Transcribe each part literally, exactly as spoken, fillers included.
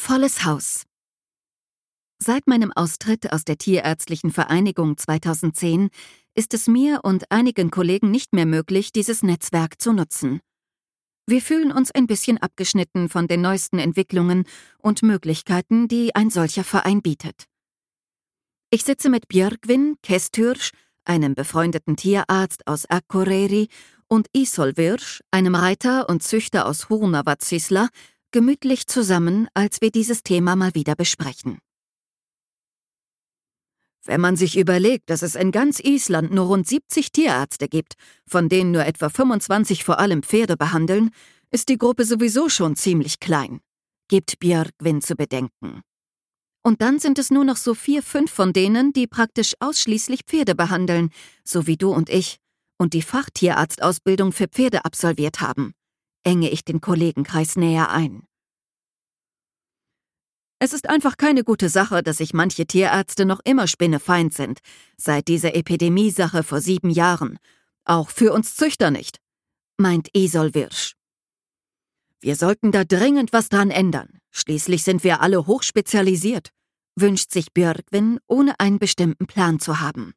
Volles Haus. Seit meinem Austritt aus der Tierärztlichen Vereinigung zweitausendzehn ist es mir und einigen Kollegen nicht mehr möglich, dieses Netzwerk zu nutzen. Wir fühlen uns ein bisschen abgeschnitten von den neuesten Entwicklungen und Möglichkeiten, die ein solcher Verein bietet. Ich sitze mit Björgvin Kestürsch, einem befreundeten Tierarzt aus Akureyri, und Isolvirsch, einem Reiter und Züchter aus Hurnavatssysla, gemütlich zusammen, als wir dieses Thema mal wieder besprechen. Wenn man sich überlegt, dass es in ganz Island nur rund siebzig Tierärzte gibt, von denen nur etwa fünfundzwanzig vor allem Pferde behandeln, ist die Gruppe sowieso schon ziemlich klein, gibt Björgvin zu bedenken. Und dann sind es nur noch so vier, fünf von denen, die praktisch ausschließlich Pferde behandeln, so wie du und ich, und die Fachtierarztausbildung für Pferde absolviert haben, enge ich den Kollegenkreis näher ein. Es ist einfach keine gute Sache, dass sich manche Tierärzte noch immer spinnefeind sind, seit dieser Epidemiesache vor sieben Jahren. Auch für uns Züchter nicht, meint Isolvirsch. Wir sollten da dringend was dran ändern. Schließlich sind wir alle hochspezialisiert, wünscht sich Björgvin, ohne einen bestimmten Plan zu haben.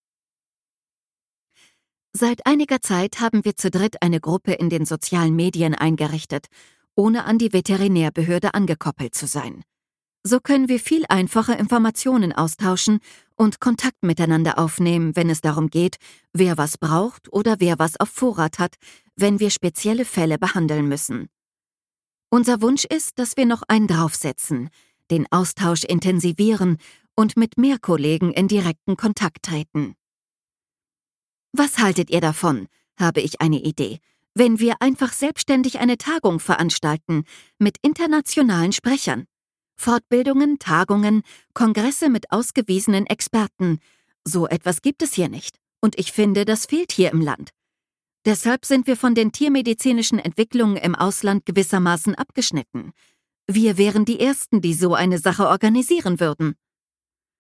Seit einiger Zeit haben wir zu dritt eine Gruppe in den sozialen Medien eingerichtet, ohne an die Veterinärbehörde angekoppelt zu sein. So können wir viel einfacher Informationen austauschen und Kontakt miteinander aufnehmen, wenn es darum geht, wer was braucht oder wer was auf Vorrat hat, wenn wir spezielle Fälle behandeln müssen. Unser Wunsch ist, dass wir noch einen draufsetzen, den Austausch intensivieren und mit mehr Kollegen in direkten Kontakt treten. Was haltet ihr davon, habe ich eine Idee, wenn wir einfach selbstständig eine Tagung veranstalten mit internationalen Sprechern? Fortbildungen, Tagungen, Kongresse mit ausgewiesenen Experten. So etwas gibt es hier nicht. Und ich finde, das fehlt hier im Land. Deshalb sind wir von den tiermedizinischen Entwicklungen im Ausland gewissermaßen abgeschnitten. Wir wären die Ersten, die so eine Sache organisieren würden.